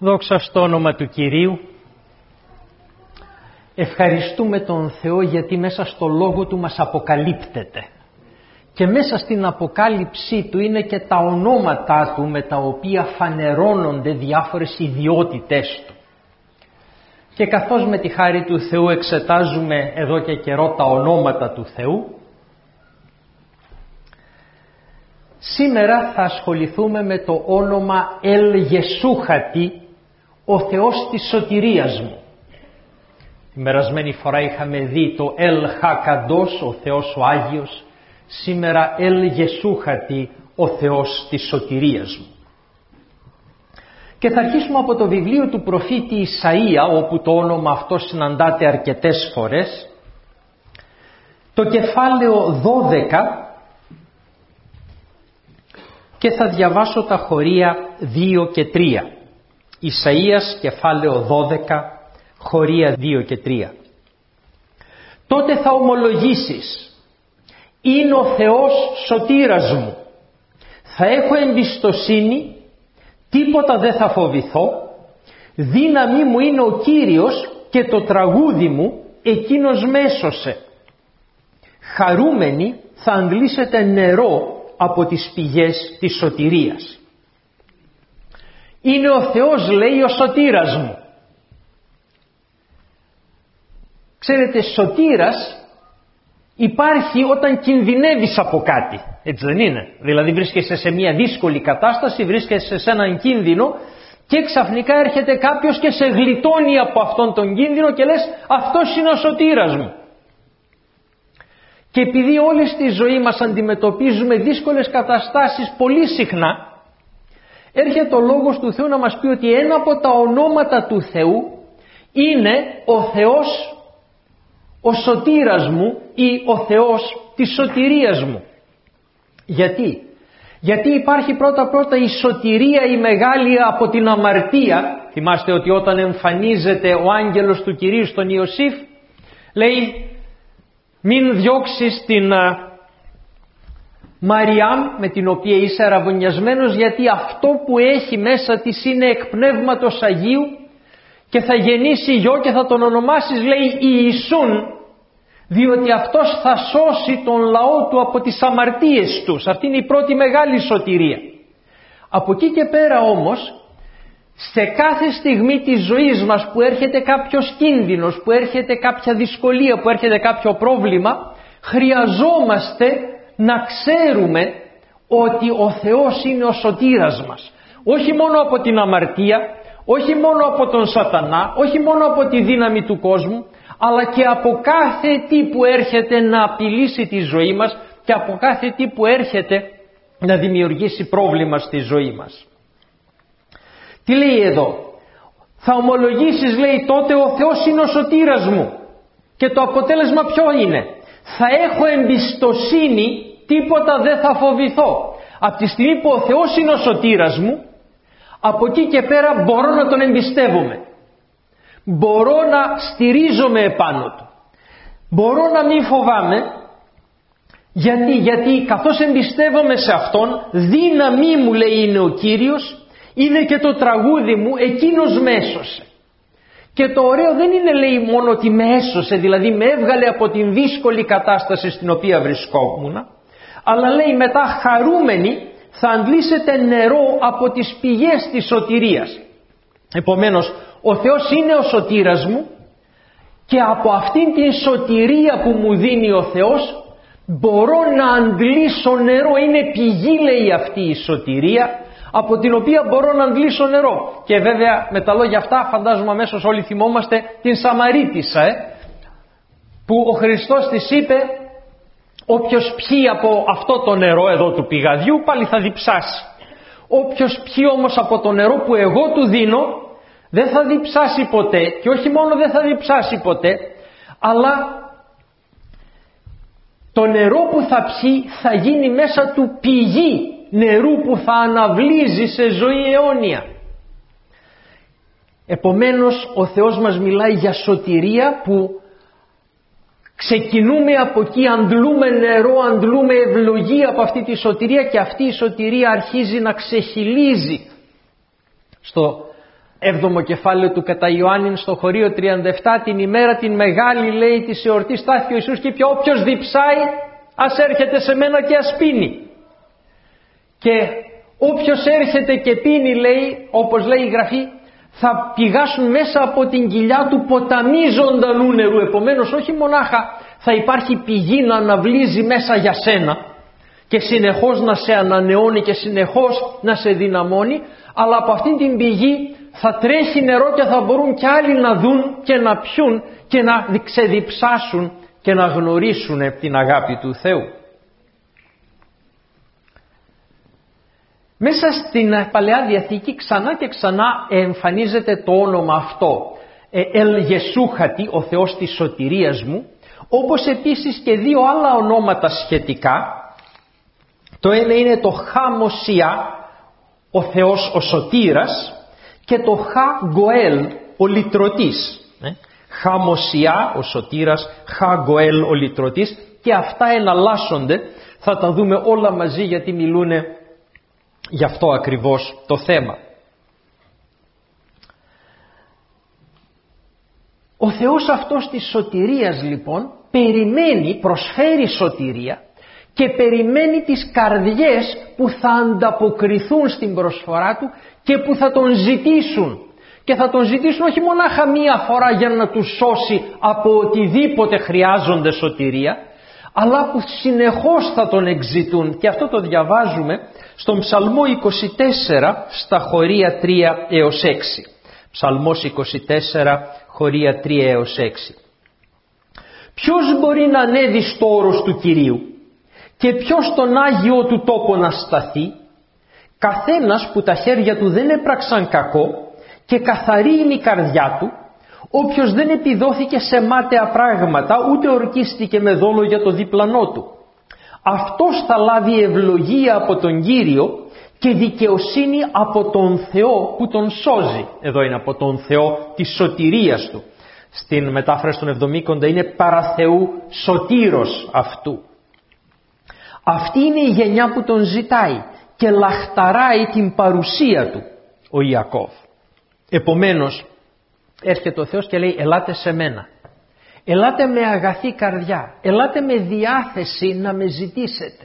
Δόξα στο όνομα του Κυρίου. Ευχαριστούμε τον Θεό γιατί μέσα στο Λόγο Του μας αποκαλύπτεται. Και μέσα στην αποκάλυψή Του είναι και τα ονόματά Του με τα οποία φανερώνονται διάφορες ιδιότητές Του. Και καθώς με τη χάρη του Θεού εξετάζουμε εδώ και καιρό τα ονόματα του Θεού, σήμερα θα ασχοληθούμε με το όνομα Ελ Γεσούχατη, ο Θεός της σωτηρίας μου. Την περασμένη φορά είχαμε δει το Ελ Χακαντός, ο Θεός ο Άγιος, σήμερα Ελ Γεσούχατη, ο Θεός της σωτηρίας μου. Και θα αρχίσουμε από το βιβλίο του προφήτη Ισαΐα, όπου το όνομα αυτό συναντάται αρκετές φορές, το κεφάλαιο 12, και θα διαβάσω τα χωρία 2 και 3. Ισαΐας κεφάλαιο 12, χωρία 2 και 3. Τότε θα ομολογήσεις, είναι ο Θεός σωτήρας μου. Θα έχω εμπιστοσύνη, τίποτα δεν θα φοβηθώ. Δύναμή μου είναι ο Κύριος και το τραγούδι μου, εκείνος με έσωσε. Χαρούμενοι θα αντλήσετε νερό από τις πηγές της σωτηρίας. Είναι ο Θεός, λέει, ο σωτήρας μου. Ξέρετε, σωτήρας υπάρχει όταν κινδυνεύεις από κάτι, έτσι δεν είναι? Δηλαδή βρίσκεσαι σε μια δύσκολη κατάσταση, βρίσκεσαι σε έναν κίνδυνο και ξαφνικά έρχεται κάποιος και σε γλιτώνει από αυτόν τον κίνδυνο και λες, αυτός είναι ο σωτήρας μου. Και επειδή όλη στη ζωή μας αντιμετωπίζουμε δύσκολες καταστάσεις πολύ συχνά, έρχεται ο Λόγος του Θεού να μας πει ότι ένα από τα ονόματα του Θεού είναι ο Θεός ο σωτήρας μου ή ο Θεός της σωτηρίας μου. Γιατί υπάρχει πρώτα η σωτηρία η μεγάλη από την αμαρτία. Θυμάστε ότι όταν εμφανίζεται ο άγγελος του Κυρίου στον Ιωσήφ, λέει μην διώξεις την Μαριάμ με την οποία είσαι αραβωνιασμένος, γιατί αυτό που έχει μέσα της είναι εκ Πνεύματος Αγίου και θα γεννήσει γιο και θα τον ονομάσεις, λέει, Ιησούν, διότι αυτός θα σώσει τον λαό του από τις αμαρτίες τους. Αυτή είναι η πρώτη μεγάλη σωτηρία. Από εκεί και πέρα όμως, σε κάθε στιγμή της ζωής μας που έρχεται κάποιος κίνδυνος, που έρχεται κάποια δυσκολία, που έρχεται κάποιο πρόβλημα, χρειαζόμαστε να ξέρουμε ότι ο Θεός είναι ο σωτήρας μας. Όχι μόνο από την αμαρτία, όχι μόνο από τον σατανά, όχι μόνο από τη δύναμη του κόσμου, αλλά και από κάθε τι που έρχεται να απειλήσει τη ζωή μας και από κάθε τι που έρχεται να δημιουργήσει πρόβλημα στη ζωή μας. Τι λέει εδώ? Θα ομολογήσεις, λέει, τότε ο Θεός είναι ο σωτήρας μου. Και το αποτέλεσμα ποιο είναι? Θα έχω εμπιστοσύνη, τίποτα δεν θα φοβηθώ. Από τη στιγμή που ο Θεός είναι ο σωτήρας μου, από εκεί και πέρα μπορώ να τον εμπιστεύομαι. Μπορώ να στηρίζομαι επάνω του. Μπορώ να μην φοβάμαι. Γιατί καθώς εμπιστεύομαι σε Αυτόν, δύναμή μου, λέει, είναι ο Κύριος, είναι και το τραγούδι μου, εκείνος με έσωσε. Και το ωραίο δεν είναι, λέει, μόνο ότι με έσωσε, δηλαδή με έβγαλε από την δύσκολη κατάσταση στην οποία βρισκόμουν, αλλά λέει μετά, χαρούμενοι θα αντλήσετε νερό από τις πηγές της σωτηρίας. Επομένως, ο Θεός είναι ο σωτήρας μου και από αυτήν την σωτηρία που μου δίνει ο Θεός μπορώ να αντλήσω νερό. Είναι πηγή, λέει, αυτή η σωτηρία από την οποία μπορώ να αντλήσω νερό. Και βέβαια με τα λόγια αυτά φαντάζομαι αμέσως όλοι θυμόμαστε την Σαμαρίτισσα, που ο Χριστός της είπε, όποιος πιει από αυτό το νερό εδώ του πηγαδιού πάλι θα διψάσει. Όποιος πιει όμως από το νερό που εγώ του δίνω δεν θα διψάσει ποτέ, και όχι μόνο δεν θα διψάσει ποτέ, αλλά το νερό που θα πιει θα γίνει μέσα του πηγή νερού που θα αναβλύζει σε ζωή αιώνια. Επομένως ο Θεός μας μιλάει για σωτηρία που ξεκινούμε από εκεί, αντλούμε νερό, αντλούμε ευλογία από αυτή τη σωτηρία και αυτή η σωτηρία αρχίζει να ξεχυλίζει στο 7ο κεφάλαιο του κατά Ιωάννην στο χωρίο 37, την ημέρα την μεγάλη λέει της εορτής στάθηκε ο Ιησούς και είπε όποιος διψάει ας έρχεται σε μένα και ας πίνει. Και όποιος έρχεται και πίνει, λέει, όπως λέει η Γραφή, θα πηγάσουν μέσα από την κοιλιά του ποταμοί ζωντανού νερού. Επομένως όχι μονάχα θα υπάρχει πηγή να αναβλύζει μέσα για σένα και συνεχώς να σε ανανεώνει και συνεχώς να σε δυναμώνει, αλλά από αυτήν την πηγή θα τρέχει νερό και θα μπορούν κι άλλοι να δουν και να πιούν και να ξεδιψάσουν και να γνωρίσουν την αγάπη του Θεού. Μέσα στην Παλαιά Διαθήκη ξανά και ξανά εμφανίζεται το όνομα αυτό, Ελ Γεσούχατη, ο Θεός της σωτηρίας μου, όπως επίσης και δύο άλλα ονόματα σχετικά. Το ένα είναι το Χα-Μοσιά, ο Θεός ο σωτήρας, και το Χα-Γκοέλ, ο λυτρωτής. Χα-Μοσιά, ο σωτήρας, Χα-Γκοέλ, ο λυτρωτής, και αυτά εναλλάσσονται, θα τα δούμε όλα μαζί γιατί μιλούν γι' αυτό ακριβώς το θέμα. Ο Θεός αυτός της σωτηρίας λοιπόν περιμένει, προσφέρει σωτηρία και περιμένει τις καρδιές που θα ανταποκριθούν στην προσφορά του και που θα τον ζητήσουν. Και θα τον ζητήσουν όχι μονάχα μία φορά για να τους σώσει από οτιδήποτε χρειάζονται σωτηρία, αλλά που συνεχώς θα τον εξητούν. Και αυτό το διαβάζουμε στον Ψαλμό 24 στα χωρία 3 έως 6. Ψαλμός 24 χωρία 3 έως 6. Ποιος μπορεί να ανέβει στο όρος του Κυρίου και ποιος στον Άγιο του τόπο να σταθεί? Καθένας που τα χέρια του δεν έπραξαν κακό και καθαρή είναι η καρδιά του, όποιος δεν επιδόθηκε σε μάταια πράγματα ούτε ορκίστηκε με δόλο για το διπλανό του. Αυτός θα λάβει ευλογία από τον Κύριο και δικαιοσύνη από τον Θεό που τον σώζει. Εδώ είναι από τον Θεό της σωτηρίας του. Στην μετάφραση των Εβδομήκοντα είναι παραθεού σωτήρος αυτού. Αυτή είναι η γενιά που τον ζητάει και λαχταράει την παρουσία του ο Ιακώβ. Επομένως έρχεται ο Θεός και λέει ελάτε σε μένα. Ελάτε με αγαθή καρδιά, ελάτε με διάθεση να με ζητήσετε.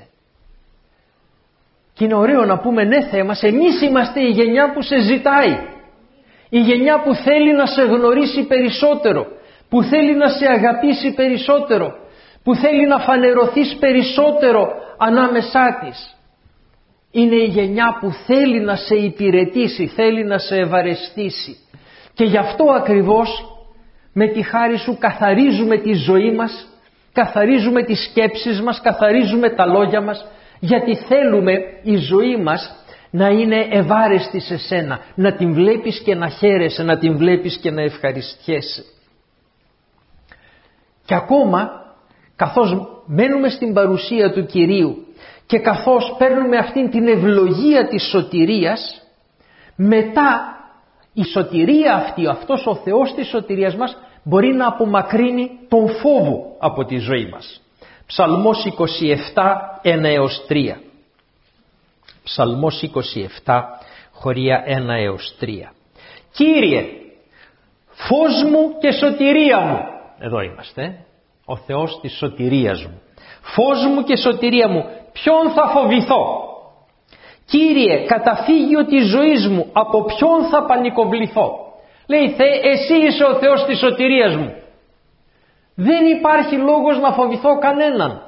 Και είναι ωραίο να πούμε ναι Θεέ μας, εμείς είμαστε η γενιά που σε ζητάει. Η γενιά που θέλει να σε γνωρίσει περισσότερο, που θέλει να σε αγαπήσει περισσότερο, που θέλει να φανερωθείς περισσότερο ανάμεσά της. Είναι η γενιά που θέλει να σε υπηρετήσει, θέλει να σε ευαρεστήσει. Και γι' αυτό ακριβώς με τη χάρη σου καθαρίζουμε τη ζωή μας, καθαρίζουμε τις σκέψεις μας, καθαρίζουμε τα λόγια μας, γιατί θέλουμε η ζωή μας να είναι ευάρεστη σε σένα, να την βλέπεις και να χαίρεσαι, να την βλέπεις και να ευχαριστιέσαι. Και ακόμα καθώς μένουμε στην παρουσία του Κυρίου και καθώς παίρνουμε αυτήν την ευλογία της σωτηρίας, μετά η σωτηρία αυτή, αυτός ο Θεός της σωτηρίας μας μπορεί να απομακρύνει τον φόβο από τη ζωή μας. Ψαλμός 27, 1 έως 3. Ψαλμός 27, χωρία 1 έως 3. Κύριε, φως μου και σωτηρία μου. Εδώ είμαστε, ο Θεός της σωτηρίας μου. Φως μου και σωτηρία μου, ποιον θα φοβηθώ? Κύριε, καταφύγιο της ζωής μου, από ποιον θα πανικοβληθώ? Λέει Θεέ, εσύ είσαι ο Θεός της σωτηρίας μου. Δεν υπάρχει λόγος να φοβηθώ κανέναν.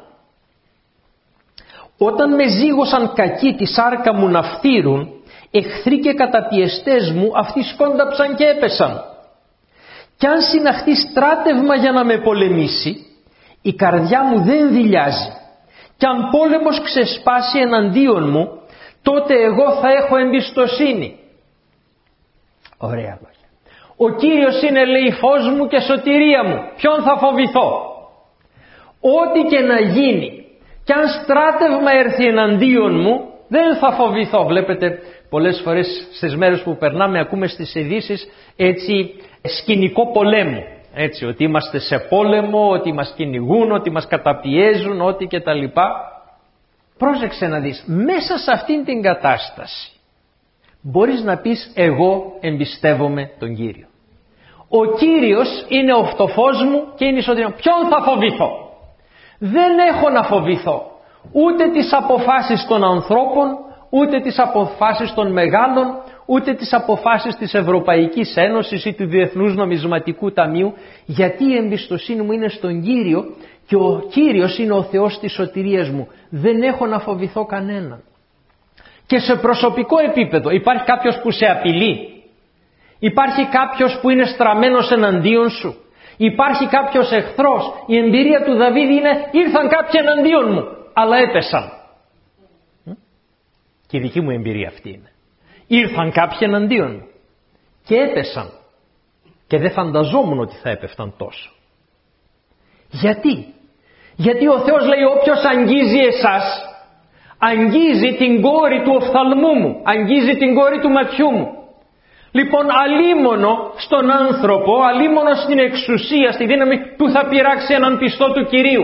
Όταν με ζήγωσαν κακοί τη σάρκα μου να φτύρουν, εχθροί και καταπιεστές μου αυτοί σκόνταψαν και έπεσαν. Κι αν συναχθεί στράτευμα για να με πολεμήσει, η καρδιά μου δεν δειλιάζει. Κι αν πόλεμος ξεσπάσει εναντίον μου, τότε εγώ θα έχω εμπιστοσύνη. Ωραία λόγια. Ο Κύριος είναι, λέει, φως μου και σωτηρία μου. Ποιον θα φοβηθώ? Ό,τι και να γίνει, κι αν στράτευμα έρθει εναντίον μου, δεν θα φοβηθώ. Βλέπετε πολλές φορές στις μέρες που περνάμε ακούμε στις ειδήσεις έτσι σκηνικό πολέμου. Έτσι, ότι είμαστε σε πόλεμο, ότι μας κυνηγούν, ότι μας καταπιέζουν, ότι και τα λοιπά. Πρόσεξε να δεις, μέσα σε αυτήν την κατάσταση μπορείς να πεις εγώ εμπιστεύομαι τον Κύριο. Ο Κύριος είναι ο φτωχός μου και είναι η σωτηρία μου. Ποιον θα φοβηθώ? Δεν έχω να φοβηθώ ούτε τις αποφάσεις των ανθρώπων, ούτε τις αποφάσεις των μεγάλων, ούτε τις αποφάσεις της Ευρωπαϊκής Ένωσης ή του Διεθνούς Νομισματικού Ταμείου, γιατί η εμπιστοσύνη μου είναι στον Κύριο και ο Κύριος είναι ο Θεός της σωτηρίας μου. Δεν έχω να φοβηθώ κανέναν. Και σε προσωπικό επίπεδο υπάρχει κάποιος που σε απειλεί? Υπάρχει κάποιος που είναι στραμμένος εναντίον σου? Υπάρχει κάποιος εχθρός? Η εμπειρία του Δαβίδ είναι ήρθαν κάποιοι εναντίον μου αλλά έπεσαν. Και η δική μου εμπειρία αυτή είναι. Ήρθαν κάποιοι εναντίον μου και έπεσαν και δεν φανταζόμουν ότι θα έπεφταν τόσο. Γιατί? Γιατί ο Θεός λέει όποιος αγγίζει εσάς αγγίζει την κόρη του οφθαλμού μου, αγγίζει την κόρη του ματιού μου. Λοιπόν, αλίμονο στον άνθρωπο, αλίμονο στην εξουσία, στη δύναμη που θα πειράξει έναν πιστό του Κυρίου.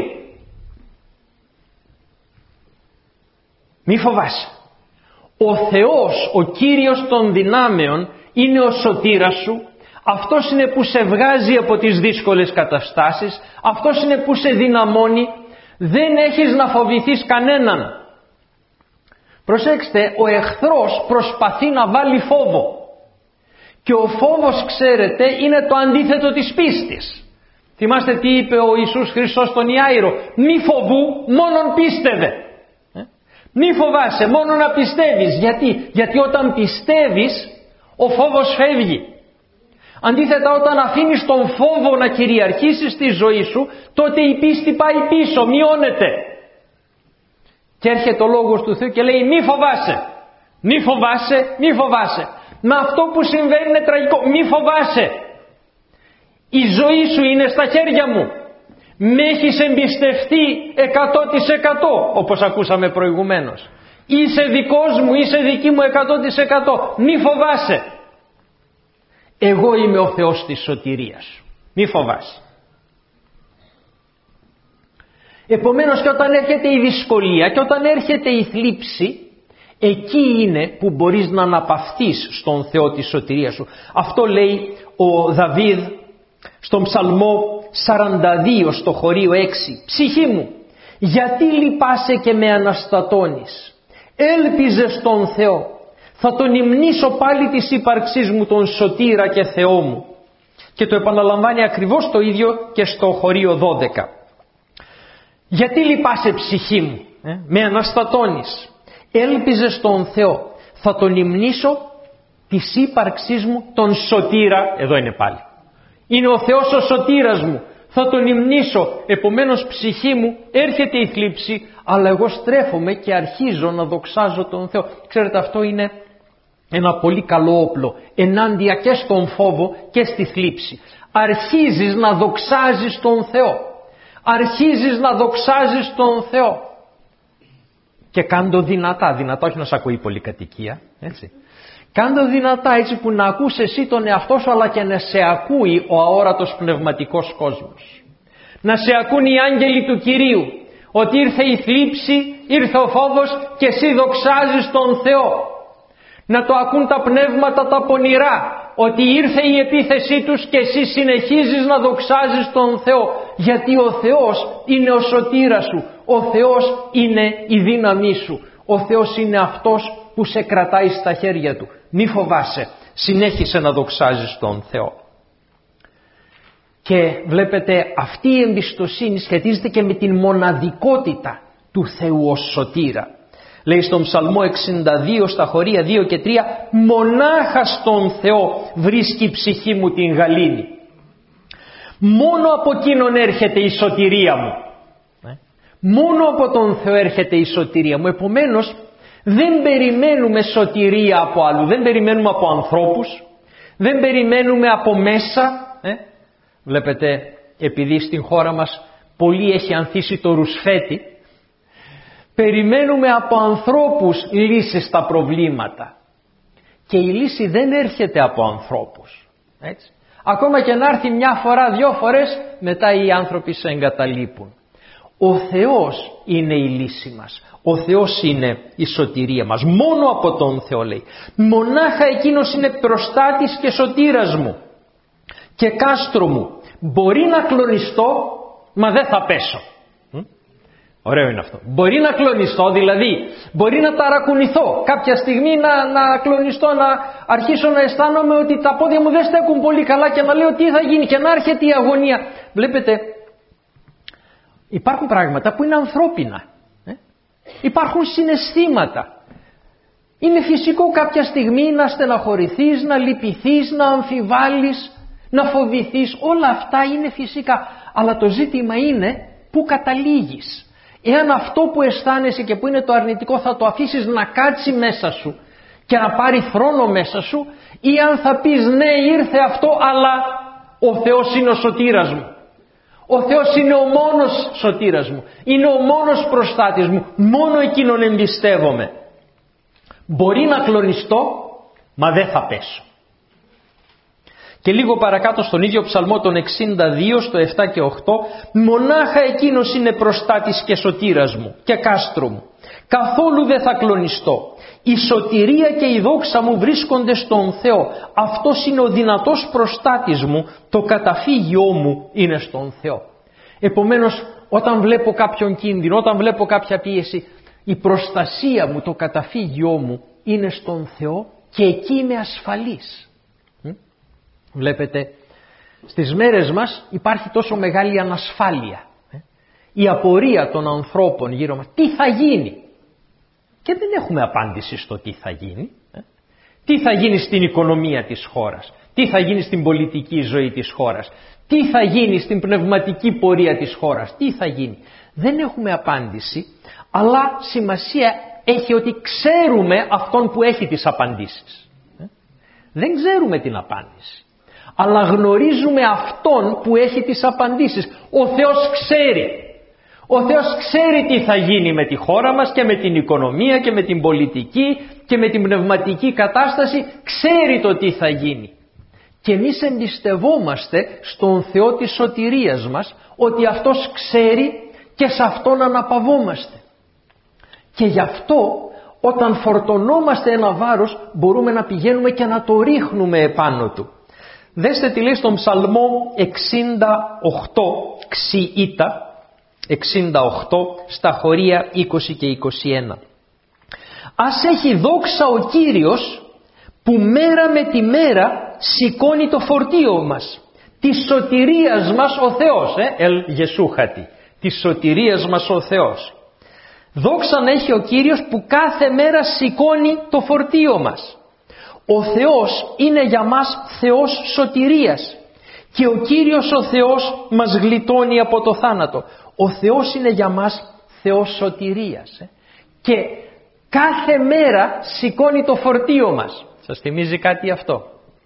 Μη φοβάσαι. Ο Θεός, ο Κύριος των δυνάμεων, είναι ο σωτήρας σου. Αυτός είναι που σε βγάζει από τις δύσκολες καταστάσεις. Αυτός είναι που σε δυναμώνει. Δεν έχεις να φοβηθείς κανέναν. Προσέξτε, ο εχθρός προσπαθεί να βάλει φόβο. Και ο φόβος, ξέρετε, είναι το αντίθετο της πίστης. Θυμάστε τι είπε ο Ιησούς Χριστός στον Ιάηρο? Μη φοβού, μόνον πίστευε. Μη φοβάσαι, μόνο να πιστεύεις. Γιατί όταν πιστεύεις, ο φόβος φεύγει. Αντίθετα, όταν αφήνεις τον φόβο να κυριαρχήσει στη ζωή σου, τότε η πίστη πάει πίσω, μειώνεται. Και έρχεται ο Λόγος του Θεού και λέει μη φοβάσαι, μη φοβάσαι, μη φοβάσαι. Μα αυτό που συμβαίνει είναι τραγικό. Μη φοβάσαι. Η ζωή σου είναι στα χέρια μου. Με έχεις εμπιστευτεί 100%, όπως ακούσαμε προηγουμένως. Είσαι δικός μου, είσαι δική μου 100%. Μη φοβάσαι. Εγώ είμαι ο Θεός της σωτηρίας σου. Μη φοβάσαι. Επομένως, και όταν έρχεται η δυσκολία και όταν έρχεται η θλίψη, εκεί είναι που μπορείς να αναπαυθείς στον Θεό της σωτηρίας σου. Αυτό λέει ο Δαβίδ στον Ψαλμό 42 στο χωρίο 6. Ψυχή μου, γιατί λυπάσαι και με αναστατώνεις? Έλπιζε στον Θεό. Θα τον υμνήσω πάλι της ύπαρξής μου, τον σωτήρα και Θεό μου. Και το επαναλαμβάνει ακριβώς το ίδιο και στο χωρίο 12. Γιατί λυπάσαι ψυχή μου, με αναστατώνεις? Έλπιζε στον Θεό. Θα τον υμνήσω της ύπαρξής μου, τον σωτήρα. Εδώ είναι πάλι. Είναι ο Θεός ο σωτήρας μου. Θα τον υμνήσω. Επομένως, ψυχή μου, έρχεται η θλίψη, αλλά εγώ στρέφομαι και αρχίζω να δοξάζω τον Θεό. Ξέρετε, αυτό είναι ένα πολύ καλό όπλο ενάντια και στον φόβο και στη θλίψη. Αρχίζεις να δοξάζεις τον Θεό. Αρχίζεις να δοξάζεις τον Θεό. Και κάντο δυνατά, όχι να σ' ακούει πολυκατοικία, έτσι. Κάντο δυνατά, έτσι που να ακούς εσύ τον εαυτό σου, αλλά και να σε ακούει ο αόρατος πνευματικός κόσμος. Να σε ακούν οι άγγελοι του Κυρίου, ότι ήρθε η θλίψη, ήρθε ο φόβος και εσύ δοξάζεις τον Θεό. Να το ακούν τα πνεύματα τα πονηρά, ότι ήρθε η επίθεσή τους και εσύ συνεχίζεις να δοξάζεις τον Θεό. Γιατί ο Θεός είναι ο σωτήρας σου, ο Θεός είναι η δύναμή σου, ο Θεός είναι αυτός που σε κρατάει στα χέρια του. Μη φοβάσαι, συνέχισε να δοξάζεις τον Θεό. Και βλέπετε, αυτή η εμπιστοσύνη σχετίζεται και με την μοναδικότητα του Θεού ως σωτήρα. Λέει στον Ψαλμό 62 στα χωρία 2 και 3, μονάχα στον Θεό βρίσκει η ψυχή μου την γαλήνη. Μόνο από εκείνον έρχεται η σωτηρία μου. Μόνο από τον Θεό έρχεται η σωτηρία μου. Επομένως, δεν περιμένουμε σωτηρία από άλλου. Δεν περιμένουμε από ανθρώπους. Δεν περιμένουμε από μέσα. Βλέπετε, επειδή στην χώρα μας πολύ έχει ανθίσει το ρουσφέτη, περιμένουμε από ανθρώπους λύσεις στα προβλήματα. Και η λύση δεν έρχεται από ανθρώπους. Έτσι. Ακόμα και να έρθει μια φορά, 2 φορές, μετά οι άνθρωποι σε εγκαταλείπουν. Ο Θεός είναι η λύση μας. Ο Θεός είναι η σωτηρία μας. Μόνο από τον Θεό, λέει. Μονάχα Εκείνος είναι προστάτης και σωτήρας μου και κάστρο μου. Μπορεί να κλονιστώ, μα δεν θα πέσω. Ωραίο είναι αυτό. Μπορεί να κλονιστώ, δηλαδή μπορεί να ταρακουνηθώ. Κάποια στιγμή να κλονιστώ, να αρχίσω να αισθάνομαι ότι τα πόδια μου δεν στέκουν πολύ καλά και να λέω τι θα γίνει και να έρχεται η αγωνία. Βλέπετε, υπάρχουν πράγματα που είναι ανθρώπινα. Υπάρχουν συναισθήματα. Είναι φυσικό κάποια στιγμή να στεναχωρηθείς, να λυπηθείς, να αμφιβάλλεις, να φοβηθείς. Όλα αυτά είναι φυσικά. Αλλά το ζήτημα είναι πού καταλήγεις. Εάν αυτό που αισθάνεσαι και που είναι το αρνητικό θα το αφήσεις να κάτσει μέσα σου και να πάρει θρόνο μέσα σου, ή αν θα πεις ναι, ήρθε αυτό, αλλά ο Θεός είναι ο σωτήρας μου. Ο Θεός είναι ο μόνος σωτήρας μου. Είναι ο μόνος προστάτης μου. Μόνο Εκείνον εμπιστεύομαι. Μπορεί να κλονιστώ, μα δεν θα πέσω. Και λίγο παρακάτω στον ίδιο ψαλμό τον 62 στο 7 και 8, μονάχα Εκείνος είναι προστάτης και σωτήρας μου και κάστρο μου. Καθόλου δεν θα κλονιστώ. Η σωτηρία και η δόξα μου βρίσκονται στον Θεό. Αυτός είναι ο δυνατός προστάτης μου, το καταφύγιό μου είναι στον Θεό. Επομένως, όταν βλέπω κάποιον κίνδυνο, όταν βλέπω κάποια πίεση, η προστασία μου, το καταφύγιό μου είναι στον Θεό και εκεί είμαι ασφαλής. Βλέπετε, στις μέρες μας υπάρχει τόσο μεγάλη ανασφάλεια. Η απορία των ανθρώπων γύρω μας, τι θα γίνει. Και δεν έχουμε απάντηση στο τι θα γίνει. Τι θα γίνει στην οικονομία της χώρας, τι θα γίνει στην πολιτική ζωή της χώρας, τι θα γίνει στην πνευματική πορεία της χώρας, τι θα γίνει. Δεν έχουμε απάντηση, αλλά σημασία έχει ότι ξέρουμε αυτόν που έχει τις απαντήσεις. Δεν ξέρουμε την απάντηση, αλλά γνωρίζουμε αυτόν που έχει τις απαντήσεις. Ο Θεός ξέρει. Ο Θεός ξέρει τι θα γίνει με τη χώρα μας και με την οικονομία και με την πολιτική και με την πνευματική κατάσταση. Ξέρει το τι θα γίνει. Και εμείς εμπιστευόμαστε στον Θεό της σωτηρίας μας, ότι Αυτός ξέρει και σε Αυτόν αναπαυόμαστε. Και γι' αυτό όταν φορτωνόμαστε ένα βάρος μπορούμε να πηγαίνουμε και να το ρίχνουμε επάνω του. Δέστε τι λέει στον Ψαλμό 68, ξιήτα, 68 στα χωρία 20 και 21. Ας έχει δόξα ο Κύριος που μέρα με τη μέρα σηκώνει το φορτίο μας. Της σωτηρίας μας ο Θεός, ελ γεσούχατη, της σωτηρίας μας ο Θεός. Δόξα να έχει ο Κύριος που κάθε μέρα σηκώνει το φορτίο μας. Ο Θεός είναι για μας Θεός σωτηρίας και ο Κύριος ο Θεός μας γλιτώνει από το θάνατο. Ο Θεός είναι για μας Θεός σωτηρίας και κάθε μέρα σηκώνει το φορτίο μας. Σας θυμίζει κάτι αυτό?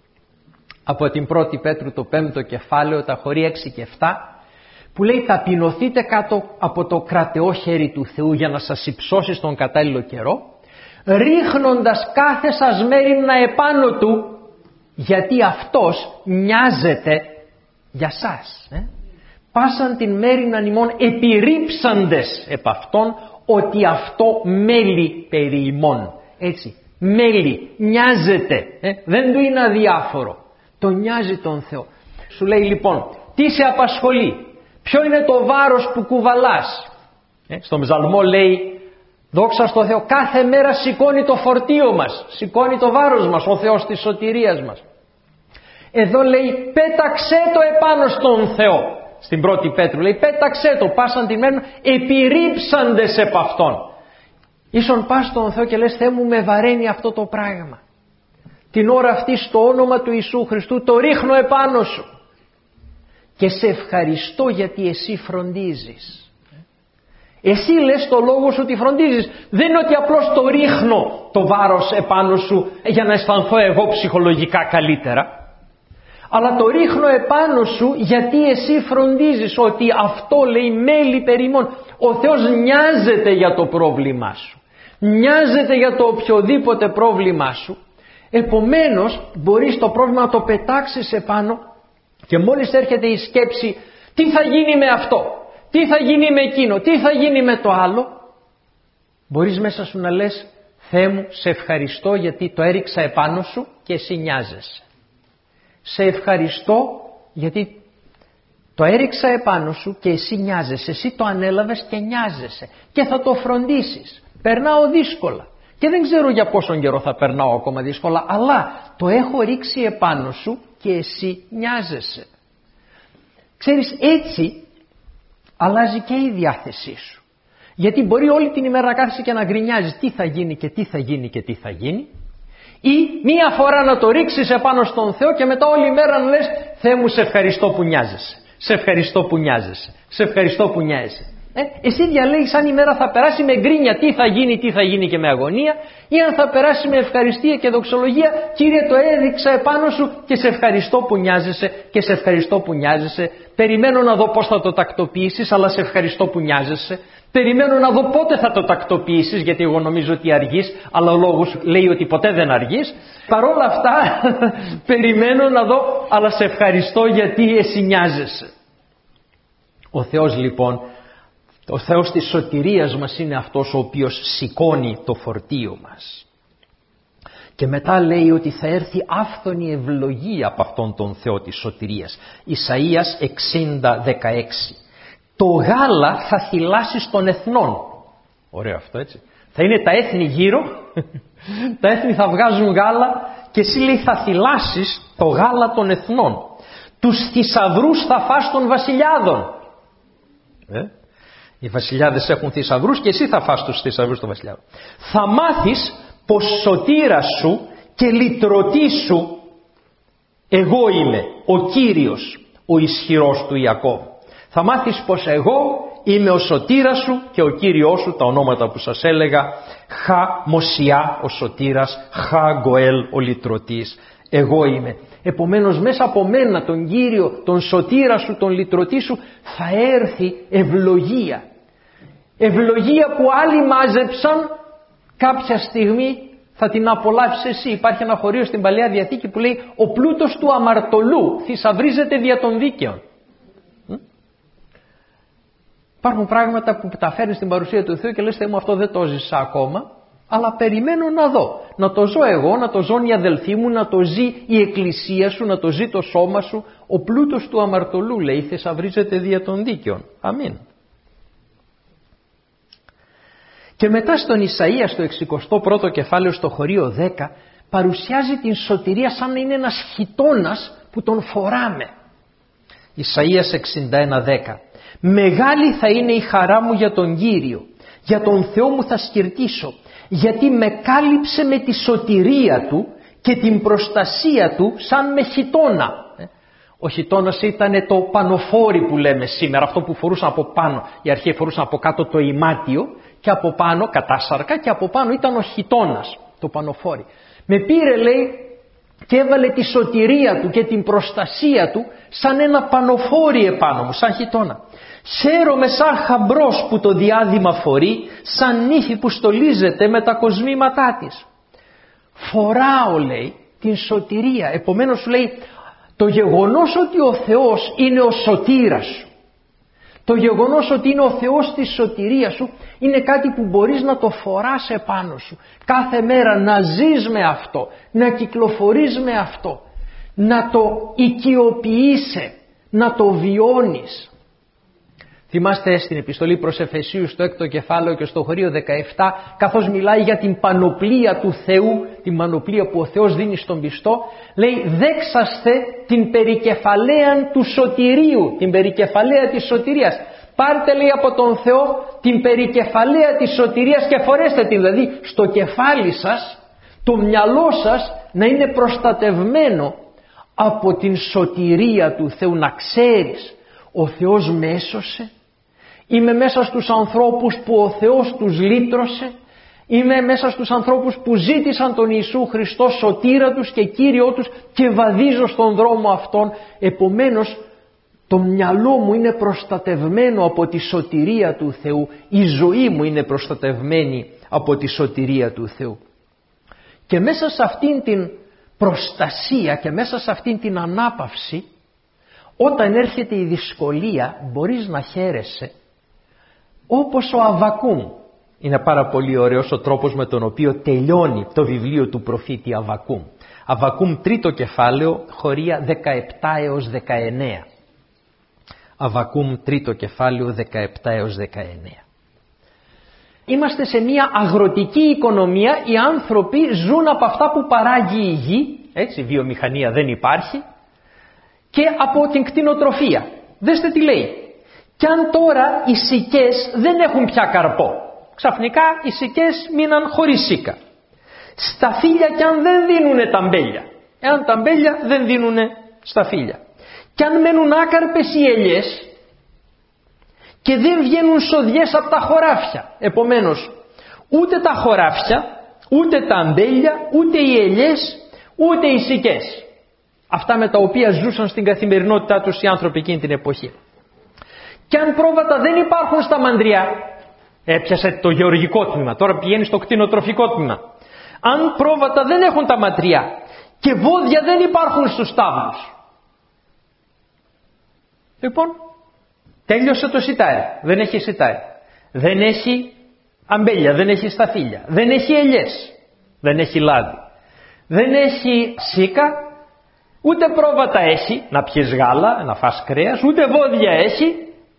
Από την 1η Πέτρου το 5ο κεφάλαιο, τα χωρία 6 και 7, που λέει ταπεινωθείτε κάτω από το κρατεό χέρι του Θεού για να σας υψώσει στον κατάλληλο καιρό, ρίχνοντας κάθε σας μέριμνα επάνω του, γιατί Αυτός νοιάζεται για σας. Πάσαν την μέριμναν ημών επιρρύψαντες επ' Αυτόν, ότι αυτό μέλει περί ημών. Έτσι, μέλει, νοιάζεται, δεν του είναι αδιάφορο. Το νοιάζει τον Θεό. Σου λέει λοιπόν, τι σε απασχολεί, ποιο είναι το βάρος που κουβαλάς. Στον Ψαλμό λέει, δόξα στο Θεό, κάθε μέρα σηκώνει το φορτίο μας, σηκώνει το βάρος μας, ο Θεός της σωτηρίας μας. Εδώ λέει, πέταξέ το επάνω στον Θεό. Στην 1η Πέτρου λέει, πέταξέ το, πάσαν τη μέρα, επιρρύψαντες επ' Αυτόν. Ίσον πας στον Θεό και λες, Θεέ μου, με βαραίνει αυτό το πράγμα. Την ώρα αυτή στο όνομα του Ιησού Χριστού το ρίχνω επάνω σου. Και σε ευχαριστώ γιατί εσύ φροντίζεις. Εσύ λες το λόγο σου ότι φροντίζεις. Δεν είναι ότι απλώς το ρίχνω το βάρος επάνω σου για να αισθανθώ εγώ ψυχολογικά καλύτερα. Αλλά το ρίχνω επάνω σου γιατί εσύ φροντίζεις, ότι αυτό λέει μέλει περί ημών. Ο Θεός νοιάζεται για το πρόβλημά σου. Νοιάζεται για το οποιοδήποτε πρόβλημά σου. Επομένως μπορείς το πρόβλημα να το πετάξεις επάνω και μόλις έρχεται η σκέψη τι θα γίνει με αυτό, τι θα γίνει με εκείνο, τι θα γίνει με το άλλο. Μπορείς μέσα σου να λες, Θεέ μου, σε ευχαριστώ γιατί το έριξα επάνω σου και εσύ νοιάζεσαι. Σε ευχαριστώ γιατί το έριξα επάνω σου και εσύ νοιάζεσαι. Εσύ το ανέλαβες και νοιάζεσαι και θα το φροντίσεις. Περνάω δύσκολα και δεν ξέρω για πόσον καιρό θα περνάω ακόμα δύσκολα, αλλά το έχω ρίξει επάνω σου και εσύ νοιάζεσαι. Ξέρεις, έτσι αλλάζει και η διάθεσή σου. Γιατί μπορεί όλη την ημέρα να κάθεσαι και να γκρινιάζεις τι θα γίνει και τι θα γίνει και τι θα γίνει, ή μία φορά να το ρίξεις επάνω στον Θεό και μετά όλη η μέρα να λες, Θεέ μου, σε ευχαριστώ που νοιάζεσαι, σε ευχαριστώ που νοιάζεσαι, σε ευχαριστώ που νοιάζεσαι. Εσύ διαλέγεις αν η μέρα θα περάσει με γκρίνια τι θα γίνει και με αγωνία, ή αν θα περάσει με ευχαριστία και δοξολογία, Κύριε, το έδειξα επάνω σου και σε ευχαριστώ που νοιάζεσαι και σε ευχαριστώ που νοιάζεσαι. Περιμένω να δω πώς θα το τακτοποιήσεις, αλλά σε ευχαριστώ που νοιάζεσαι. Περιμένω να δω πότε θα το τακτοποιήσεις, γιατί εγώ νομίζω ότι αργείς, αλλά ο λόγος λέει ότι ποτέ δεν αργείς. Παρόλα αυτά περιμένω να δω, αλλά σε ευχαριστώ γιατί εσύ νοιάζεσαι. Ο Θεός λοιπόν, ο Θεός της σωτηρίας μας είναι αυτός ο οποίος σηκώνει το φορτίο μας. Και μετά λέει ότι θα έρθει άφθονη ευλογία από αυτόν τον Θεό της σωτηρίας. Ισαΐας 60:16. Το γάλα θα θυλάσει των εθνών. Ωραίο αυτό, έτσι. Θα είναι τα έθνη γύρω, τα έθνη θα βγάζουν γάλα και εσύ, λέει, θα θυλάσεις το γάλα των εθνών. Τους θησαυρούς θα φας των βασιλιάδων. Οι βασιλιάδες έχουν θησαυρούς και εσύ θα φας τους θησαυρούς των βασιλιάδων. Θα μάθεις πως σωτήρας σου και λυτρωτής σου εγώ είμαι, ο Κύριος, ο ισχυρός του Ιακώβ. Θα μάθεις πως εγώ είμαι ο σωτήρας σου και ο Κύριος σου, τα ονόματα που σας έλεγα, Χα Μοσιά ο σωτήρας, Χα Γκοέλ ο λυτρωτής, εγώ είμαι. Επομένως μέσα από μένα τον Κύριο, τον σωτήρα σου, τον λυτρωτή σου, θα έρθει ευλογία. Ευλογία που άλλοι μάζεψαν, κάποια στιγμή θα την απολαύσεις εσύ. Υπάρχει ένα χωρίο στην Παλαιά Διαθήκη που λέει «Ο πλούτος του αμαρτωλού θησαυρίζεται δια των δίκαιων». Υπάρχουν πράγματα που τα φέρνεις στην παρουσία του Θεού και λες, Θεέ μου, αυτό δεν το ζήσα ακόμα, αλλά περιμένω να δω. Να το ζω εγώ, να το ζω η αδελφή μου, να το ζει η εκκλησία σου, να το ζει το σώμα σου. Ο πλούτος του αμαρτωλού, λέει, θησαυρίζεται δια των δίκαιων. Αμήν. Και μετά στον Ισαΐα, στο 61ο κεφάλαιο, στο χωρίο 10, παρουσιάζει την σωτηρία σαν να είναι ένας χιτώνας που τον φοράμε. Ισαΐας 61:10. Μεγάλη θα είναι η χαρά μου για τον Κύριο, για τον Θεό μου θα σκυρτήσω, γιατί με κάλυψε με τη σωτηρία του και την προστασία του σαν με χιτώνα. Ο χιτώνας ήταν το πανοφόρι που λέμε σήμερα, αυτό που φορούσαν από πάνω. Οι αρχαίοι φορούσαν από κάτω το ημάτιο και από πάνω, κατάσαρκα, και από πάνω ήταν ο χιτώνας, το πανοφόρι. Με πήρε, λέει, και έβαλε τη σωτηρία του και την προστασία του σαν ένα πανοφόρι επάνω μου, σαν χιτώνα. Χαίρομαι σαν χαμπρός που το διάδημα φορεί, σαν νύφη που στολίζεται με τα κοσμήματά της. Φοράω, λέει, την σωτηρία. Επομένως σου λέει, το γεγονός ότι ο Θεός είναι ο σωτήρας σου, το γεγονός ότι είναι ο Θεός της σωτηρίας σου, είναι κάτι που μπορείς να το φοράς επάνω σου. Κάθε μέρα να ζεις με αυτό, να κυκλοφορείς με αυτό, να το οικειοποιείσαι, να το βιώνεις. Θυμάστε στην επιστολή προς Εφεσίους στο 6ο κεφάλαιο και στο χωρίο 17, καθώς μιλάει για την πανοπλία του Θεού, την πανοπλία που ο Θεός δίνει στον πιστό, λέει δέξαστε την περικεφαλαίαν του σωτηρίου, την περικεφαλαία της σωτηρίας. Πάρτε, λέει, από τον Θεό την περικεφαλαία της σωτηρίας και φορέστε την, δηλαδή στο κεφάλι σας, το μυαλό σας να είναι προστατευμένο από την σωτηρία του Θεού, να ξέρεις ο Θεός με έσωσε, είμαι μέσα στους ανθρώπους που ο Θεός τους λύτρωσε, είμαι μέσα στους ανθρώπους που ζήτησαν τον Ιησού Χριστό σωτήρα τους και Κύριό τους και βαδίζω στον δρόμο αυτόν. Επομένως το μυαλό μου είναι προστατευμένο από τη σωτηρία του Θεού, η ζωή μου είναι προστατευμένη από τη σωτηρία του Θεού. Και μέσα σε αυτήν την προστασία και μέσα σε αυτήν την ανάπαυση, όταν έρχεται η δυσκολία, μπορείς να χαίρεσαι Όπως ο Αββακούμ. Είναι πάρα πολύ ωραίος ο τρόπος με τον οποίο τελειώνει το βιβλίο του προφήτη Αββακούμ. Αββακούμ 3ο κεφάλαιο, χωρία 17 έως 19. Αββακούμ 3ο κεφάλαιο 17 έως 19. Είμαστε σε μια αγροτική οικονομία, οι άνθρωποι ζουν από αυτά που παράγει η γη, έτσι, βιομηχανία δεν υπάρχει, και από την κτηνοτροφία. Δέστε τι λέει. Κι αν τώρα οι σικές δεν έχουν πια καρπό, ξαφνικά οι σικές μείναν χωρίς σίκα. Σταφύλια κι αν δεν δίνουνε ταμπέλια, εάν ταμπέλια δεν δίνουνε σταφύλια. Κι αν μένουν άκαρπες οι ελιές και δεν βγαίνουν σοδιές από τα χωράφια, επομένως ούτε τα χωράφια, ούτε τα αμπέλια, ούτε οι ελιές, ούτε οι σικές, αυτά με τα οποία ζούσαν στην καθημερινότητά τους οι άνθρωποι εκείνη την εποχή. Και αν πρόβατα δεν υπάρχουν στα μαντριά, έπιασε το γεωργικό τμήμα, τώρα πηγαίνει στο κτηνοτροφικό τμήμα. Αν πρόβατα δεν έχουν τα μαντριά και βόδια δεν υπάρχουν στους στάβλους, λοιπόν, τέλειωσε το σιτάρι. Δεν έχει σιτάρι. Δεν έχει αμπέλια, δεν έχει σταφύλια, δεν έχει ελιές, δεν έχει λάδι, δεν έχει σίκα, ούτε πρόβατα έχει να πιεις γάλα, να φας κρέας, ούτε βόδια έχει.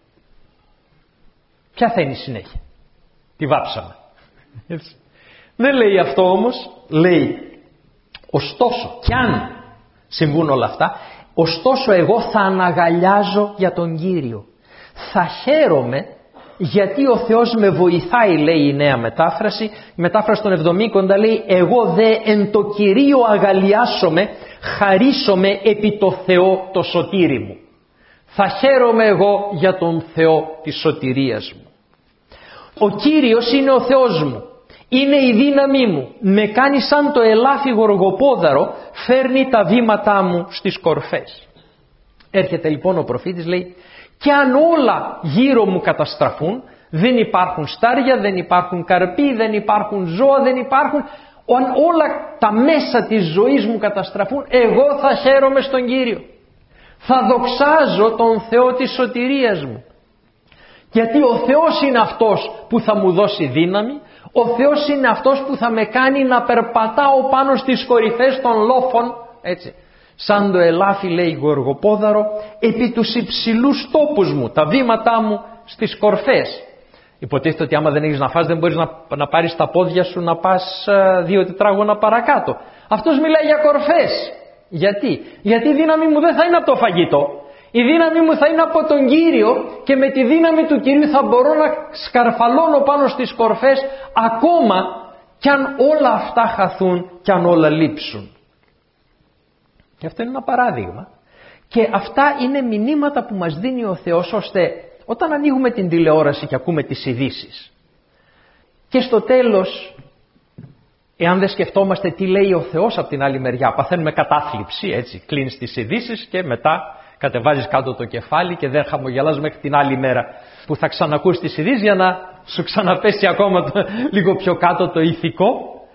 Ποια θα είναι η συνέχεια? Τη βάψαμε. Έτσι. Δεν λέει αυτό όμως, λέει ωστόσο κι αν συμβούν όλα αυτά, ωστόσο εγώ θα αναγαλιάζω για τον Κύριο. Θα χαίρομαι γιατί ο Θεός με βοηθάει, λέει η νέα μετάφραση. Η μετάφραση των 70 λέει εγώ δε εν το Κυρίο αγαλιάσομαι, χαρίσομαι επί το Θεό το σωτήρι μου. Θα χαίρομαι εγώ για τον Θεό της σωτηρίας μου. Ο Κύριος είναι ο Θεός μου. Είναι η δύναμή μου. Με κάνει σαν το ελάφι γοργοπόδαρο, φέρνει τα βήματά μου στις κορφές. Έρχεται λοιπόν ο προφήτης, λέει, και αν όλα γύρω μου καταστραφούν, δεν υπάρχουν στάρια, δεν υπάρχουν καρποί, δεν υπάρχουν ζώα, δεν υπάρχουν, αν όλα τα μέσα της ζωής μου καταστραφούν, εγώ θα χαίρομαι στον Κύριο. Θα δοξάζω τον Θεό της σωτηρίας μου. Γιατί ο Θεός είναι αυτός που θα μου δώσει δύναμη, ο Θεός είναι αυτός που θα με κάνει να περπατάω πάνω στις κορυφές των λόφων, έτσι, σαν το ελάφι, λέει, γοργοπόδαρο, επί τους υψηλούς τόπους μου, τα βήματά μου στις κορφές. Υποτίθεται ότι άμα δεν έχεις να φας δεν μπορείς να πάρεις τα πόδια σου να πας 2 τετράγωνα παρακάτω. Αυτός μιλάει για κορφές. Γιατί η δύναμη μου δεν θα είναι από το φαγητό. Η δύναμη μου θα είναι από τον Κύριο και με τη δύναμη του Κυρίου θα μπορώ να σκαρφαλώνω πάνω στις κορφές ακόμα κι αν όλα αυτά χαθούν κι αν όλα λείψουν. Και αυτό είναι ένα παράδειγμα. Και αυτά είναι μηνύματα που μας δίνει ο Θεός, ώστε όταν ανοίγουμε την τηλεόραση και ακούμε τις ειδήσεις και στο τέλος, εάν δεν σκεφτόμαστε τι λέει ο Θεός από την άλλη μεριά, παθαίνουμε κατάθλιψη, έτσι, κλείνεις τις ειδήσεις και μετά κατεβάζεις κάτω το κεφάλι και δεν χαμογελάς μέχρι την άλλη μέρα που θα ξανακούσεις τις ειδήσεις για να σου ξαναπέσει ακόμα λίγο πιο κάτω το ηθικό.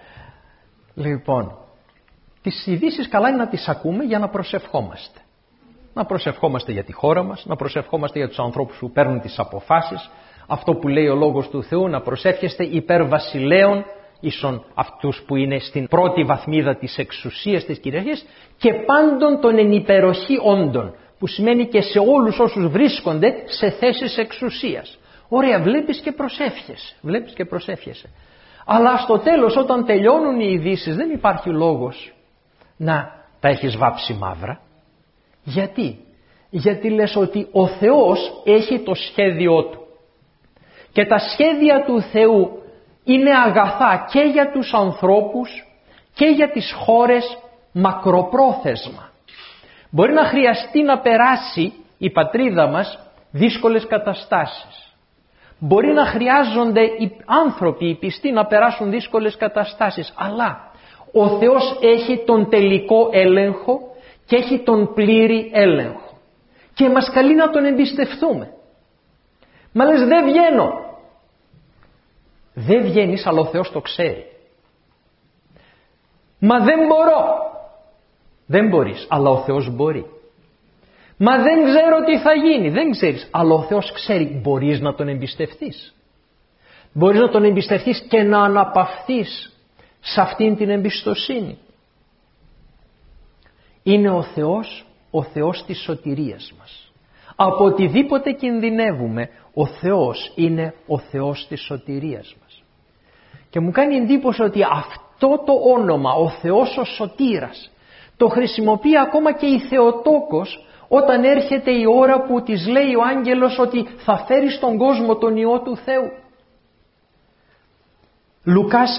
Λοιπόν, τις ειδήσεις καλά είναι να τις ακούμε για να προσευχόμαστε. Να προσευχόμαστε για τη χώρα μας, να προσευχόμαστε για τους ανθρώπους που παίρνουν τις αποφάσεις. Αυτό που λέει ο Λόγος του Θεού, να προσεύχεστε υπέρ βασιλέων, ίσον αυτούς που είναι στην πρώτη βαθμίδα της εξουσίας της κυριαρχίας, και πάντων των εν υπεροχή όντων, που σημαίνει και σε όλους όσους βρίσκονται σε θέσεις εξουσίας. Ωραία, βλέπεις και προσεύχεσαι. Αλλά στο τέλος, όταν τελειώνουν οι ειδήσεις, δεν υπάρχει λόγος να τα έχεις βάψει μαύρα. Γιατί λες ότι ο Θεός έχει το σχέδιό του. Και τα σχέδια του Θεού είναι αγαθά και για τους ανθρώπους και για τις χώρες μακροπρόθεσμα. Μπορεί να χρειαστεί να περάσει η πατρίδα μας δύσκολες καταστάσεις. Μπορεί να χρειάζονται οι άνθρωποι, οι πιστοί, να περάσουν δύσκολες καταστάσεις. Αλλά ο Θεός έχει τον τελικό έλεγχο και έχει τον πλήρη έλεγχο. Και μας καλεί να τον εμπιστευτούμε. Μα λες, δεν βγαίνω. Δεν βγαίνεις, αλλά ο Θεός το ξέρει. Μα δεν μπορώ. Δεν μπορείς, αλλά ο Θεός μπορεί. Μα δεν ξέρω τι θα γίνει. Δεν ξέρεις, αλλά ο Θεός ξέρει. Μπορείς να τον εμπιστευτείς. Μπορείς να τον εμπιστευτείς και να αναπαυθείς σε αυτήν την εμπιστοσύνη. Είναι ο Θεός της σωτηρίας μας. Από οτιδήποτε κινδυνεύουμε, ο Θεός είναι ο Θεός της σωτηρίας μας. Και μου κάνει εντύπωση ότι αυτό το όνομα, ο Θεός ο Σωτήρας, το χρησιμοποιεί ακόμα και η Θεοτόκος όταν έρχεται η ώρα που της λέει ο άγγελος ότι θα φέρει στον κόσμο τον Υιό του Θεού. Λουκάς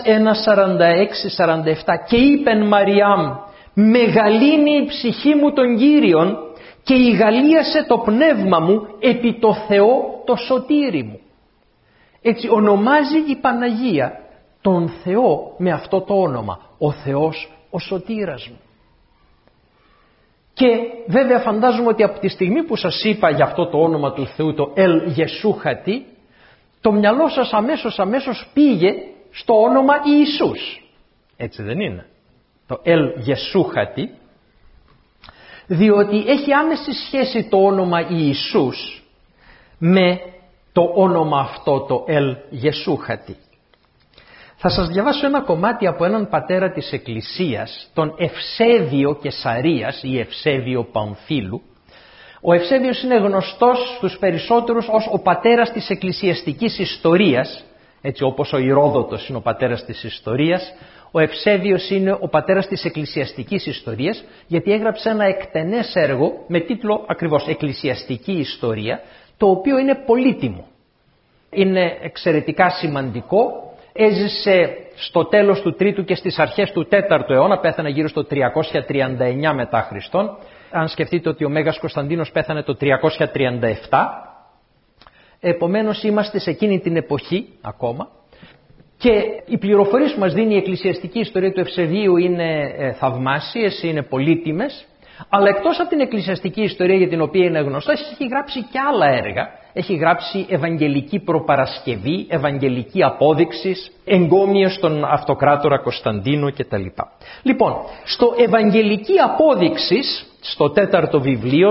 1:46-47 «Και είπεν Μαριάμ, μεγαλύνει η ψυχή μου τον Κύριον και ηγαλίασε το πνεύμα μου επί το Θεό το σωτήρι μου». Έτσι ονομάζει η Παναγία τον Θεό με αυτό το όνομα, ο Θεός ο σωτήρας μου. Και βέβαια φαντάζομαι ότι από τη στιγμή που σας είπα για αυτό το όνομα του Θεού, το Ελ Γεσούχατι, το μυαλό σας αμέσως πήγε στο όνομα Ιησούς. Έτσι δεν είναι? Το Ελ Γεσούχατι, διότι έχει άμεση σχέση το όνομα Ιησούς με το όνομα αυτό, το Ελ Γεσούχατι. Θα σας διαβάσω ένα κομμάτι από έναν πατέρα της Εκκλησίας, τον Ευσέβιο Κεσαρίας ή Ευσέβιο Παμφύλου. Ο Ευσέβιος είναι γνωστός στους περισσότερους ως ο πατέρας της εκκλησιαστικής ιστορίας, έτσι όπως ο Ηρόδοτος είναι ο πατέρας της ιστορίας. Ο Ευσέβιος είναι ο πατέρας της εκκλησιαστικής ιστορίας, γιατί έγραψε ένα εκτενές έργο με τίτλο ακριβώς «Εκκλησιαστική ιστορία», το οποίο είναι πολύτιμο. Είναι εξαιρετικά σημαντικό. Έζησε στο τέλος του 3ου και στις αρχές του 4ου αιώνα, πέθανε γύρω στο 339 μετά Χριστόν. Αν σκεφτείτε ότι ο Μέγας Κωνσταντίνος πέθανε το 337, επομένως είμαστε σε εκείνη την εποχή ακόμα. Και οι πληροφορίες που μας δίνει η εκκλησιαστική ιστορία του Ευσεβίου είναι θαυμάσιες, είναι πολύτιμες, αλλά εκτός από την εκκλησιαστική ιστορία για την οποία είναι γνωστό, έχει γράψει και άλλα έργα. Έχει γράψει Ευαγγελική Προπαρασκευή, Ευαγγελική Απόδειξη, εγκόμιο στον Αυτοκράτορα Κωνσταντίνο κτλ. Λοιπόν, στο Ευαγγελική Απόδειξη, στο 4ο βιβλίο,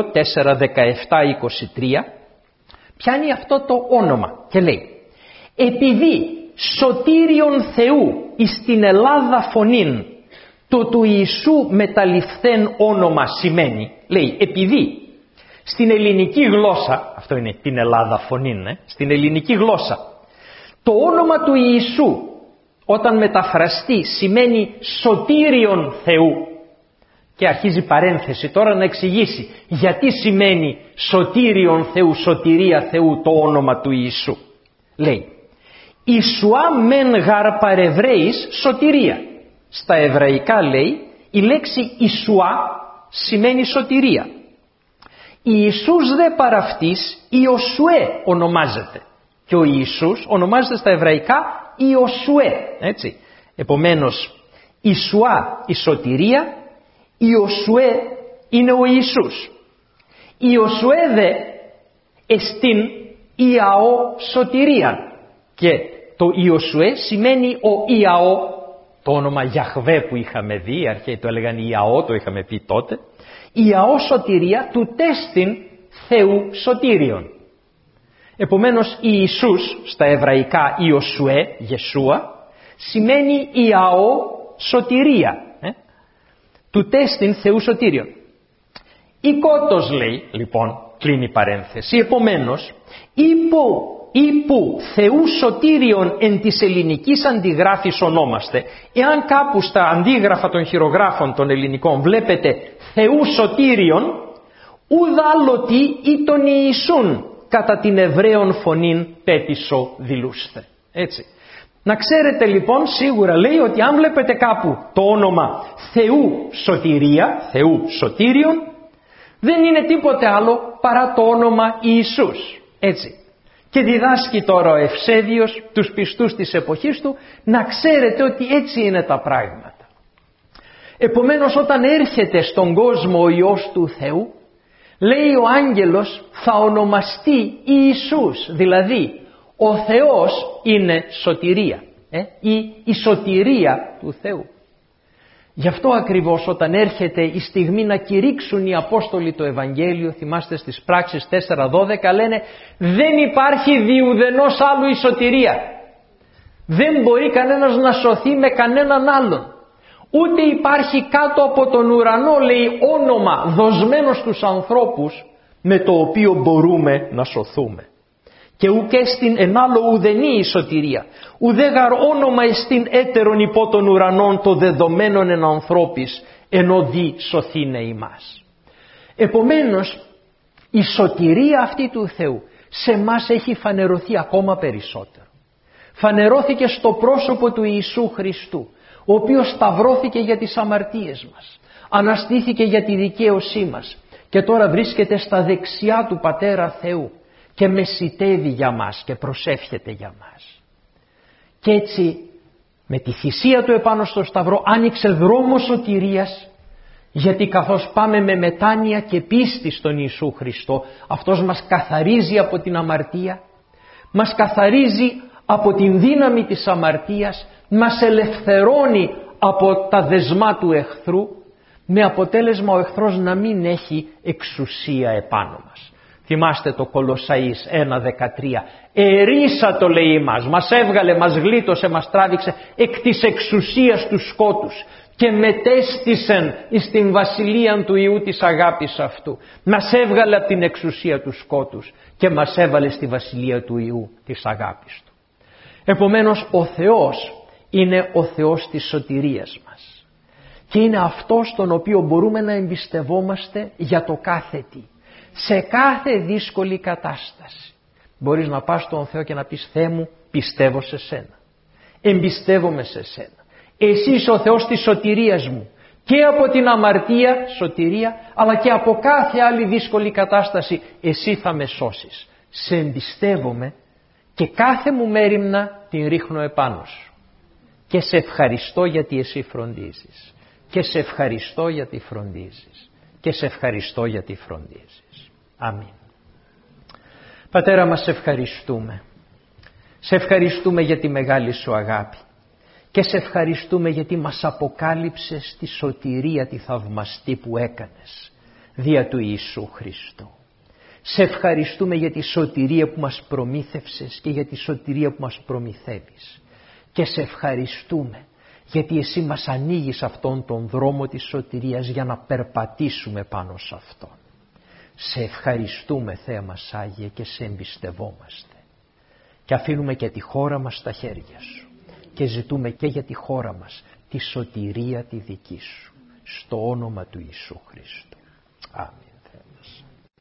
4:17-23, πιάνει αυτό το όνομα και λέει «Επειδή σωτήριον Θεού εις την Ελλάδα φωνήν, το του Ιησού μεταληφθέν όνομα σημαίνει», λέει «επειδή». Στην ελληνική γλώσσα, αυτό είναι την Ελλάδα φωνήν, στην ελληνική γλώσσα, το όνομα του Ιησού όταν μεταφραστεί σημαίνει σωτήριον Θεού. Και αρχίζει παρένθεση τώρα να εξηγήσει γιατί σημαίνει σωτήριον Θεού, σωτηρία Θεού το όνομα του Ιησού. Λέει, Ιησουά μεν γαρ παρεβραίης σωτηρία. Στα εβραϊκά λέει η λέξη Ιησουά σημαίνει σωτηρία. Ιησούς δε παραυτής Ιωσουέ ονομάζεται. Και ο Ιησούς ονομάζεται στα εβραϊκά Ιωσουέ. Έτσι. Επομένως Ιησουά η σωτηρία, Ιωσουέ είναι ο Ιησούς. Ιωσουέ δε εστίν Ιαώ σωτηρία. Και το Ιωσουέ σημαίνει ο Ιαώ, το όνομα Γιαχβέ που είχαμε δει, οι αρχαίοι το έλεγαν Ιαώ, το είχαμε πει τότε. Ιαώ σωτηρία του τέστην Θεού σωτήριον. Επομένως Ιησούς στα εβραϊκά Ιωσουέ, Γεσούα, σημαίνει Ιαώ σωτηρία. Του τέστην Θεού σωτήριον. Η κότος λέει, λοιπόν, κλείνει παρένθεση, επομένως, που Θεού σωτήριον εν της ελληνικής αντιγράφης ονόμαστε. Εάν κάπου στα αντίγραφα των χειρογράφων των ελληνικών βλέπετε Θεού σωτήριον, ουδ άλλο τι ή τον Ιησούν κατά την Εβραίων φωνήν πέτησο δηλούστε. Έτσι. Να ξέρετε λοιπόν σίγουρα λέει ότι αν βλέπετε κάπου το όνομα Θεού σωτηρία, Θεού σωτήριον, δεν είναι τίποτε άλλο παρά το όνομα Ιησούς. Έτσι. Και διδάσκει τώρα ο Ευσέβιος τους πιστούς της εποχής του να ξέρετε ότι έτσι είναι τα πράγματα. Επομένως όταν έρχεται στον κόσμο ο Υιός του Θεού, λέει ο άγγελος θα ονομαστεί Ιησούς, δηλαδή ο Θεός είναι σωτηρία ή η σωτηρία του Θεού. Γι' αυτό ακριβώς όταν έρχεται η στιγμή να κηρύξουν οι Απόστολοι το Ευαγγέλιο, θυμάστε στις πράξεις 4:12 λένε δεν υπάρχει διουδενός άλλου η σωτηρία. Δεν μπορεί κανένας να σωθεί με κανέναν άλλον. Ούτε υπάρχει κάτω από τον ουρανό, λέει, όνομα δοσμένο στους ανθρώπους με το οποίο μπορούμε να σωθούμε. Και ουκ στην εν άλλο ουδενή η σωτηρία, ουδέγαρ όνομα εστίν έτερον υπό των ουρανών το δεδομένον εν ανθρώπης, ενώ δι σωθήνε ημάς. Επομένως, η σωτηρία αυτή του Θεού σε μας έχει φανερωθεί ακόμα περισσότερο. Φανερώθηκε στο πρόσωπο του Ιησού Χριστού, ο οποίος σταυρώθηκε για τις αμαρτίες μας, αναστήθηκε για τη δικαίωσή μας και τώρα βρίσκεται στα δεξιά του Πατέρα Θεού και μεσιτεύει για μας και προσεύχεται για μας. Και έτσι με τη θυσία του επάνω στο σταυρό άνοιξε δρόμο σωτηρίας, γιατί καθώς πάμε με μετάνοια και πίστη στον Ιησού Χριστό, αυτός μας καθαρίζει από την αμαρτία, μας καθαρίζει από την δύναμη της αμαρτίας, μας ελευθερώνει από τα δεσμά του εχθρού, με αποτέλεσμα ο εχθρός να μην έχει εξουσία επάνω μας. Θυμάστε το Κολοσσαείς 1:13. Ερίσατο, λέει μας έβγαλε, μας γλίτωσε, μας τράβηξε εκ της εξουσίας του σκότους και μετέστησεν εις την βασιλεία του Υιού της αγάπης αυτού. Μας έβγαλε από την εξουσία του σκότους και μας έβαλε στη βασιλεία του Υιού της αγάπης του. Επομένως ο Θεός είναι ο Θεός της σωτηρίας μας και είναι αυτός τον οποίο μπορούμε να εμπιστευόμαστε για το κάθε τι. Σε κάθε δύσκολη κατάσταση μπορείς να πας στον Θεό και να πεις: Θεέ μου, πιστεύω σε σένα, εμπιστεύομαι σε σένα, εσύ είσαι ο Θεός της σωτηρίας μου, και από την αμαρτία σωτηρία, αλλά και από κάθε άλλη δύσκολη κατάσταση εσύ θα με σώσεις. Σε εμπιστεύομαι και κάθε μου μέριμνα την ρίχνω επάνω σου και σε ευχαριστώ γιατί εσύ φροντίζεις και σε ευχαριστώ γιατί φροντίζεις και σε ευχαριστώ γιατί φροντίζεις. Αμήν. Πατέρα μας, σε ευχαριστούμε. Σε ευχαριστούμε για τη μεγάλη σου αγάπη και σε ευχαριστούμε γιατί μας αποκάλυψες τη σωτηρία τη θαυμαστή που έκανες δια του Ιησού Χριστού. Σε ευχαριστούμε για τη σωτηρία που μας προμήθευσες και για τη σωτηρία που μας προμηθεύεις. Και σε ευχαριστούμε γιατί εσύ μας ανοίγεις αυτόν τον δρόμο της σωτηρίας για να περπατήσουμε πάνω σε αυτόν. Σε ευχαριστούμε, Θεέ μας Άγιε, και σε εμπιστευόμαστε. Και αφήνουμε και τη χώρα μας στα χέρια σου και ζητούμε και για τη χώρα μας τη σωτηρία τη δική σου, στο όνομα του Ιησού Χριστού. Αμήν.